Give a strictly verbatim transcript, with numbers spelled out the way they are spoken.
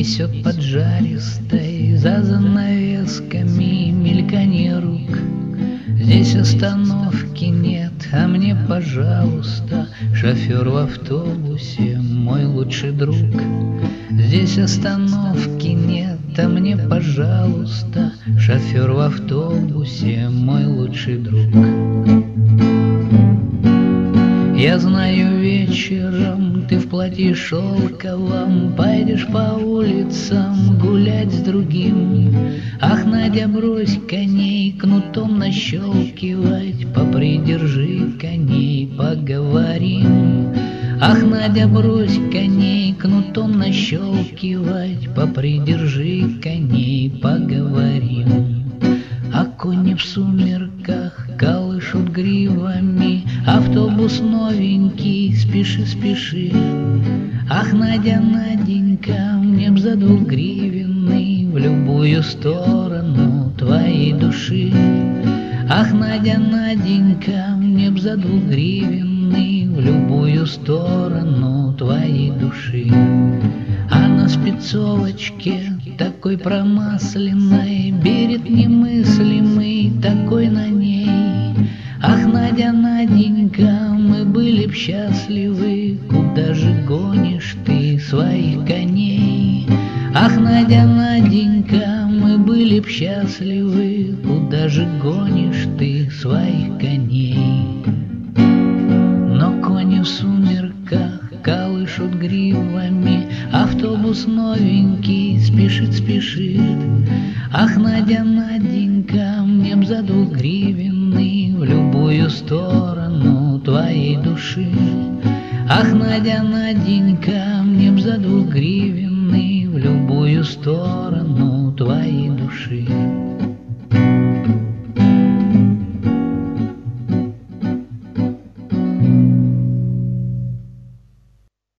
Несет поджаристой за занавесками мельканье рук. Здесь остановки нет, а мне, пожалуйста, шофер в автобусе, мой лучший друг. Здесь остановки нет, а мне, пожалуйста, шофер в автобусе, мой лучший друг. Я знаю, вечером ты в платье шелковом пойдешь по улицам гулять с другим. Ах, Надя, брось коней, кнутом нащелкивать, попридержи коней, поговорим. Ах, Надя, брось коней, кнутом нащелкивать, попридержи коней, поговорим. А кони в сумерках колышут гривами, автобус новенький, спеши, спеши. Ах, Надя, Наденька, мне б за двугривенный в любую сторону твоей души. Ах, Надя, Наденька, мне б за двугривенный в любую сторону твоей души. А на спецовочке такой промасленной берет немыслимый такой на ней. Ах, Надя, Наденька, мы были б счастливы, куда же гонишь ты своих коней? Ах, Надя, Наденька, мы были б счастливы, куда же гонишь ты своих коней? Но кони в сумерках колышут гривами, автобус новенький спешит, спешит. Ах, Надя, Наденька, мне б за двугривенный в любую сторону твоей души. Ах, Надя, Наденька, мне б за двугривенный в любую сторону